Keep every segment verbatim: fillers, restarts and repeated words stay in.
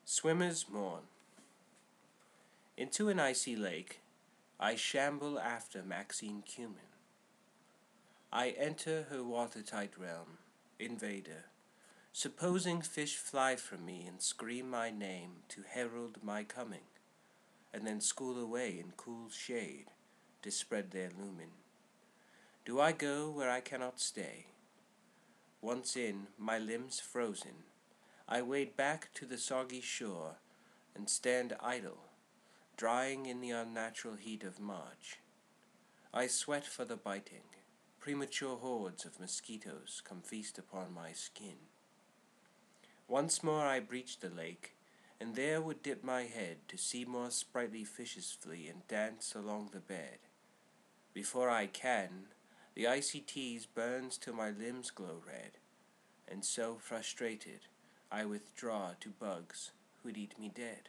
Swimmer's Morn. Into an icy lake I shamble after Maxine Cumin. I enter her watertight realm, invader, supposing fish fly from me and scream my name to herald my coming, and then school away in cool shade to spread their lumen. Do I go where I cannot stay? Once in, my limbs frozen, I wade back to the soggy shore and stand idle, drying in the unnatural heat of March. I sweat for the biting. Premature hordes of mosquitoes come feast upon my skin. Once more I breach the lake, and there would dip my head to see more sprightly fishes flee and dance along the bed. Before I can, the icy tease burns till my limbs glow red, and so frustrated, I withdraw to bugs who'd eat me dead.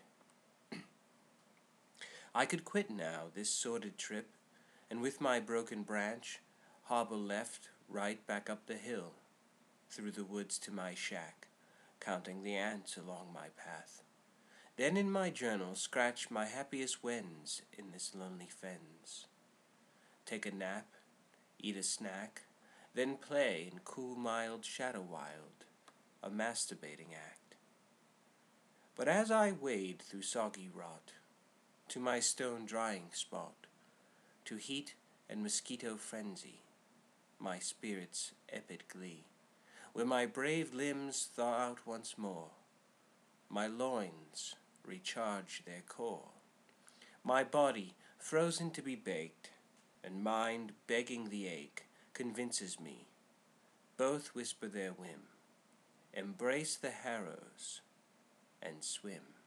I could quit now this sordid trip, and with my broken branch, hobble left, right back up the hill, through the woods to my shack, counting the ants along my path. Then in my journal scratch my happiest whens in this lonely fens. Take a nap, eat a snack, then play in cool mild shadow wild, a masturbating act. But as I wade through soggy rot, to my stone drying spot, to heat and mosquito frenzy, my spirit's epid glee, where my brave limbs thaw out once more, my loins recharge their core, my body frozen to be baked, and mind begging the ache, convinces me, both whisper their whim, embrace the harrows and swim.